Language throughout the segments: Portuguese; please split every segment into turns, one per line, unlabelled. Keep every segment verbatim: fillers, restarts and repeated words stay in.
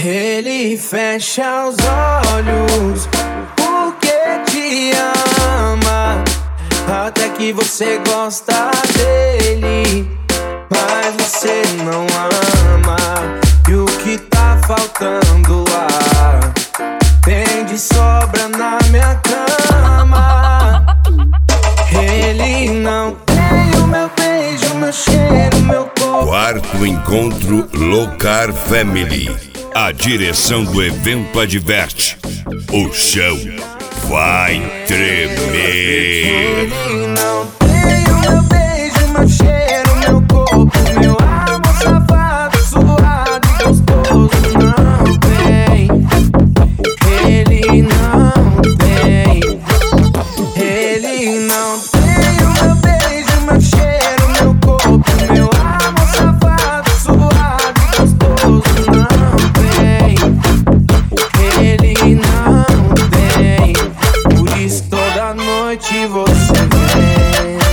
Ele fecha os olhos porque te ama, até que você gosta dele, mas você não ama. E o que tá faltando lá tem de sobra na minha cama. Ele não tem o meu beijo, meu cheiro, meu corpo.
Quarto encontro Locar Family. A direção do evento adverte: o chão vai tremer.
Ele não tem o meu beijo, meu cheiro, meu corpo, meu amor safado, suado e gostoso. Não tem. Ele não tem. Ele não tem o meu beijo, meu cheiro, meu corpo, meu amor safado, suado e gostoso. Não tem. Ele não tem. Por isso toda noite você vem.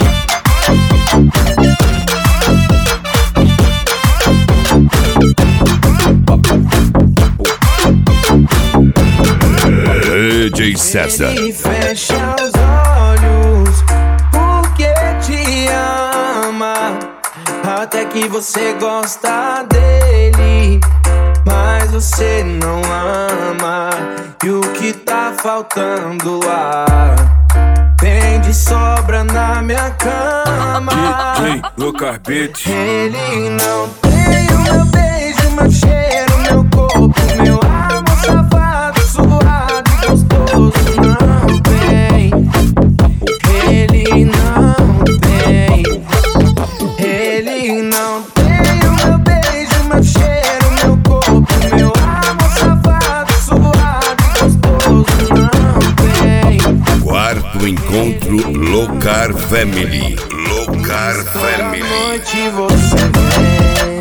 D J César.
Ele fecha os olhos porque te ama, até que você gosta dele, mas você não ama. E o que tá faltando lá tem de sobra na minha cama.
D J Locar Beat.
Ele não tem o meu beijo, meu cheiro, meu corpo, meu amor safado, suado e gostoso. Não tem. Ele não tem. Ele não tem o meu beijo, meu cheiro, meu corpo, meu amor safado, suado e gostoso. Não tem.
Quarto encontro Locar Family. Locar
Toda
Family.
noite você vem.